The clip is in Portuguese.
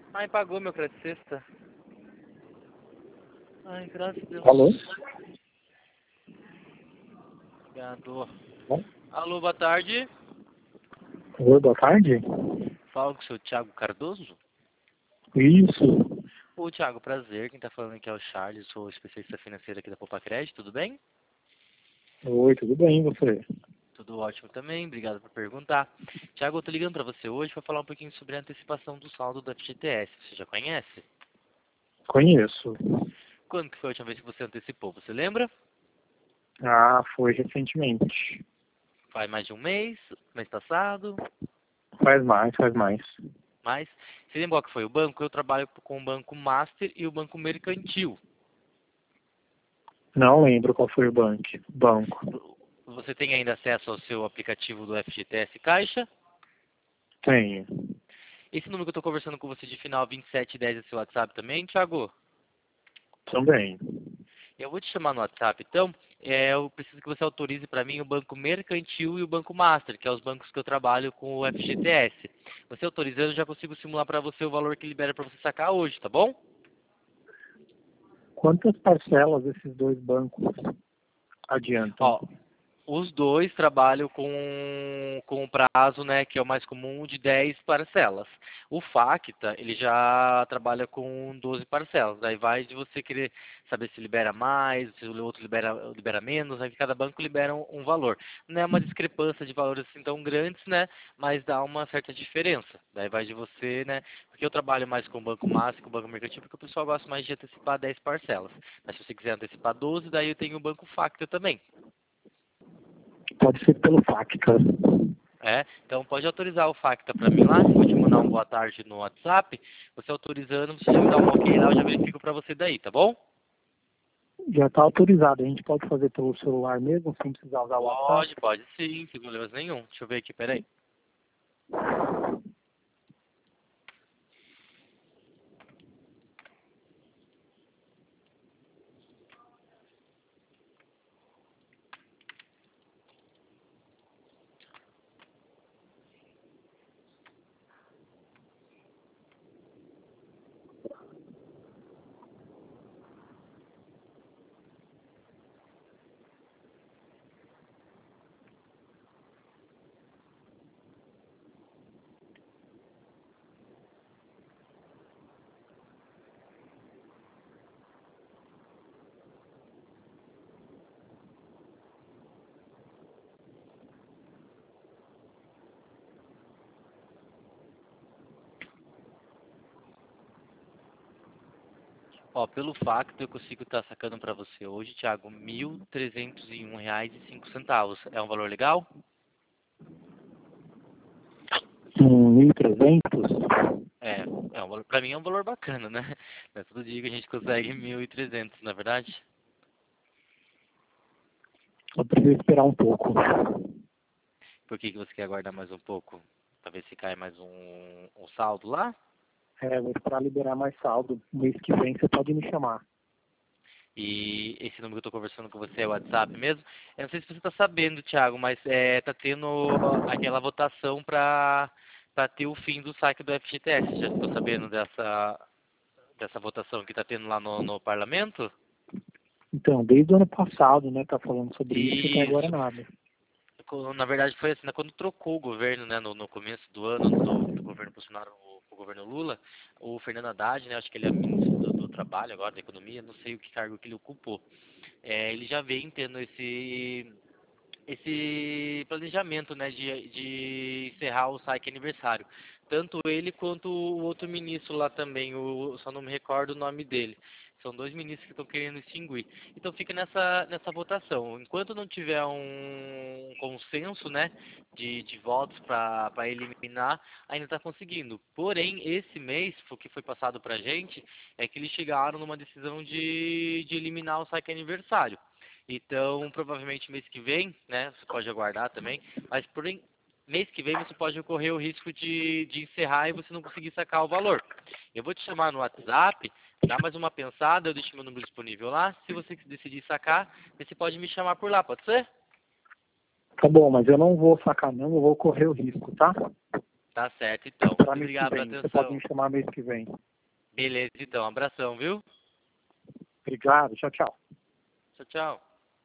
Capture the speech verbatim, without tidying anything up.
Ai, pagou meu crédito sexta. Ai, graças a Deus. Alô? Obrigado. Bom, Alô, boa tarde. oi, boa tarde. Fala com o seu Thiago Cardoso. Isso. Ô, Thiago, prazer. Quem tá falando aqui é o Charles, sou especialista financeiro aqui da Poupa Crédito, tudo bem? Oi, tudo bem, e você? Tudo ótimo também, obrigado por perguntar. Thiago, eu tô ligando pra você hoje pra falar um pouquinho sobre a antecipação do saldo do F G T S. Você já conhece? Conheço. Quando que foi a última vez que você antecipou? Você lembra? Ah, foi recentemente. Faz mais de um mês? Mês passado? Faz mais, faz mais. Mas, você lembra qual que foi o banco? Eu trabalho com o Banco Master e o Banco Mercantil. Não lembro qual foi o banco. Banco. Você tem ainda acesso ao seu aplicativo do F G T S Caixa? Tenho. Esse número que eu estou conversando com você de final vinte e sete dez é seu WhatsApp também, Thiago? Também. Eu vou te chamar no WhatsApp, então. É, eu preciso que você autorize para mim o Banco Mercantil e o Banco Master, que é os bancos que eu trabalho com o F G T S. Você autorizando, eu já consigo simular para você o valor que libera para você sacar hoje, tá bom? Quantas parcelas esses dois bancos adiantam? Ó, os dois trabalham com, com o prazo, né, que é o mais comum, de dez parcelas. O Facta, ele já trabalha com doze parcelas. Aí vai de você querer saber se libera mais, se o outro libera, libera menos, aí cada banco libera um, um valor. Não é uma discrepância de valores assim tão grandes, né, mas dá uma certa diferença. Daí vai de você, né, porque eu trabalho mais com o Banco Master, com o Banco Mercantil, porque o pessoal gosta mais de antecipar dez parcelas. Mas se você quiser antecipar doze, daí eu tenho o Banco Facta também. Pode ser pelo Facta. É, então pode autorizar o Facta para mim lá, eu vou te mandar um boa tarde no WhatsApp, você autorizando, você já me dá um ok lá, eu já verifico para você daí, tá bom? Já está autorizado. A gente pode fazer pelo celular mesmo, sem precisar usar o WhatsApp? Pode, pode sim, sem problemas nenhum. Deixa eu ver aqui, peraí. Ó, pelo Facta eu consigo estar sacando para você hoje, Thiago, mil trezentos e um reais e cinco centavos. É um valor legal? Hum, mil e trezentos? É, é um valor, para mim é um valor bacana, né? Não é todo dia que a gente consegue mil e trezentos, na verdade. Eu preciso esperar um pouco. Por que que você quer aguardar mais um pouco? Para ver se cai mais um, um saldo lá? É, vou esperar liberar mais saldo. Mês que vem você pode me chamar. E esse número que eu estou conversando com você é o WhatsApp mesmo. Eu não sei se você está sabendo, Thiago, mas é, tá tendo aquela votação para para ter o fim do saque do F G T S. Já ficou sabendo dessa, dessa votação que está tendo lá no, no parlamento? Então, desde o ano passado, né, tá falando sobre isso e até agora Isso. nada. Co- Na verdade foi assim, né, quando trocou o governo, né, no, no começo do ano, do, do governo Bolsonaro o governo Lula, o Fernando Haddad, né, acho que ele é ministro do, do Trabalho agora, da Economia, não sei o que cargo que ele ocupou. É, ele já vem tendo esse esse planejamento, né, de, de encerrar o saque aniversário. Tanto ele quanto o outro ministro lá também, o, só não me recordo o nome dele. São dois ministros que estão querendo extinguir. Então fica nessa, nessa votação. Enquanto não tiver um consenso, né, de, de votos para eliminar, ainda está conseguindo. Porém, esse mês, o que foi passado para a gente, é que eles chegaram numa decisão de, de eliminar o saque aniversário. Então, provavelmente mês que vem, né, você pode aguardar também, mas porém, mês que vem você pode correr o risco de, de encerrar e você não conseguir sacar o valor. Eu vou te chamar no WhatsApp, dá mais uma pensada, eu deixo meu número disponível lá. Se você decidir sacar, você pode me chamar por lá, pode ser? Tá bom, mas eu não vou sacar não, eu vou correr o risco, tá? Tá certo, então. Pra mês Obrigado que pela vem. Você atenção. pode me chamar mês que vem. Beleza, então. Abração, viu? Obrigado. Tchau, tchau. Tchau, tchau.